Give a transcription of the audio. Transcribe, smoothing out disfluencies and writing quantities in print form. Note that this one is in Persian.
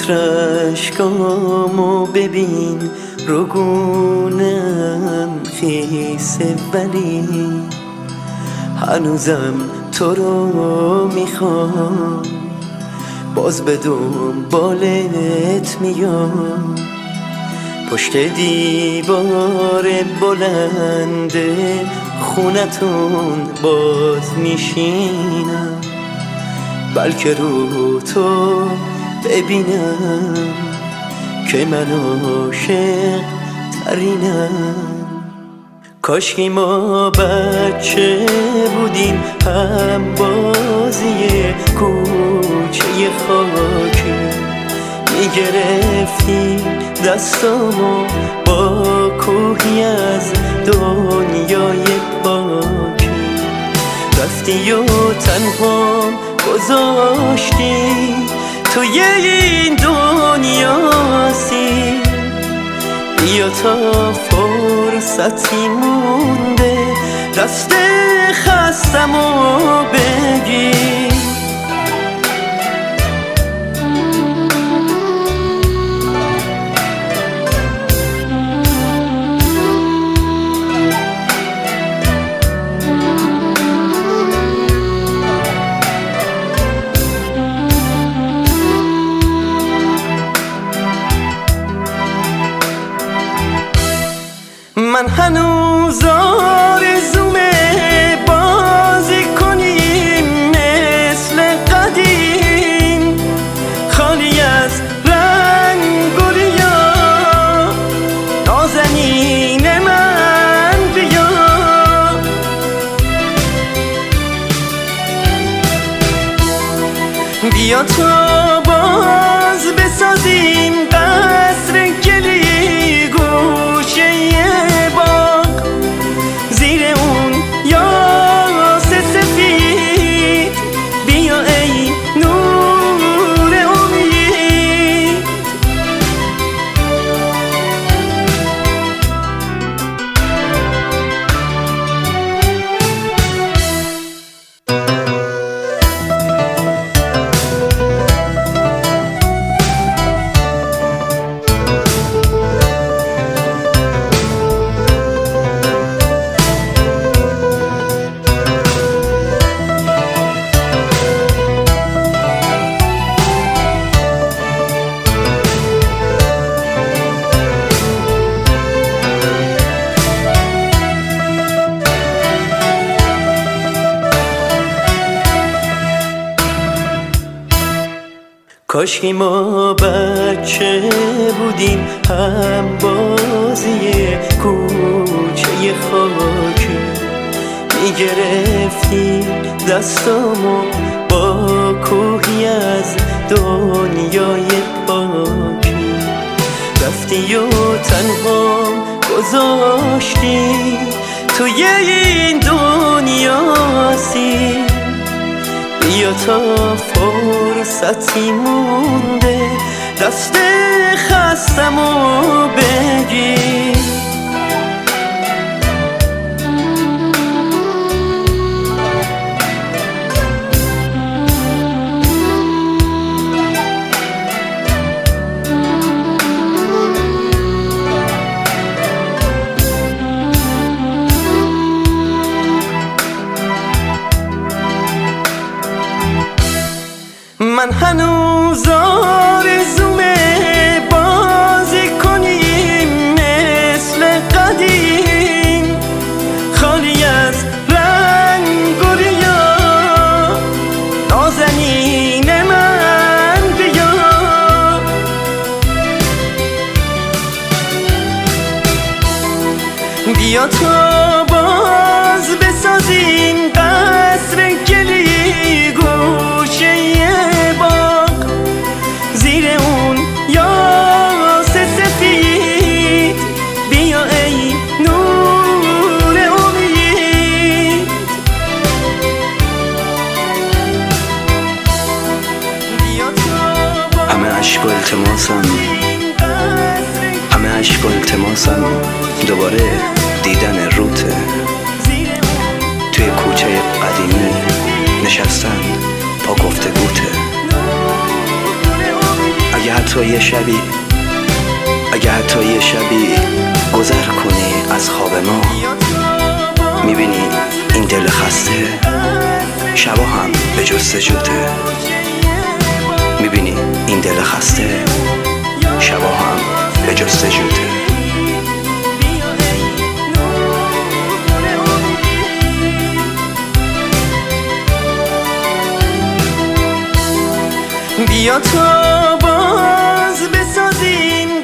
رشکامو ببین رگونم خیسه ولی هنوزم تو رو میخوام، باز به دنبالت میام، پشت دیوار بلند خونتون باز میشینم، بلکه رو تو ببینم که من عاشق ترینم. کاشکی ما بچه بودیم هم بازی کوچه خاکی، میگرفتی دستامو با کوهی از دنیای پاکی، رفتی و تنها گذاشتی توی این دنیا سیر. بیا تا فرصتی مونده دست خستمو بگیر. من هنوز آرزومه بازی کنیم مثل قدیم، خالی از رنگ و ریا، نازنین من بیا. بیا تا باز بسازیم قصر گلی گوشه باغ، زیر اون یاس سفید بیا ای نور امید. کاشکی ما بچه بودیم هم بازی کوچه خاکی، میگرفتی دستامو با کوهی از دنیای پاکی، رفتی و تنها گذاشتی توی این دنیا سیر. بیا تا فرصتی مونده دست خستمو بگیر. من هنوز آرزومه بازی کنیم مثل قدیم، خالی از رنگ و ریا، نازنین من بیا. بیا تا باز بسازیم قصر گلی گوشه باغ، زیر اون یاس سفید بیا ای نور امید. همه عشق و التماسم، همه عشق و التماسم دوباره دیدن روته توی کوچه حتی یه شبی، اگه حتی یه شبی گذر کنی از خواب ما، میبینی این دل خسته شبا هم به جستجوته. میبینی این دل خسته شبا هم به جستجوته. بیا تا باز بسازیم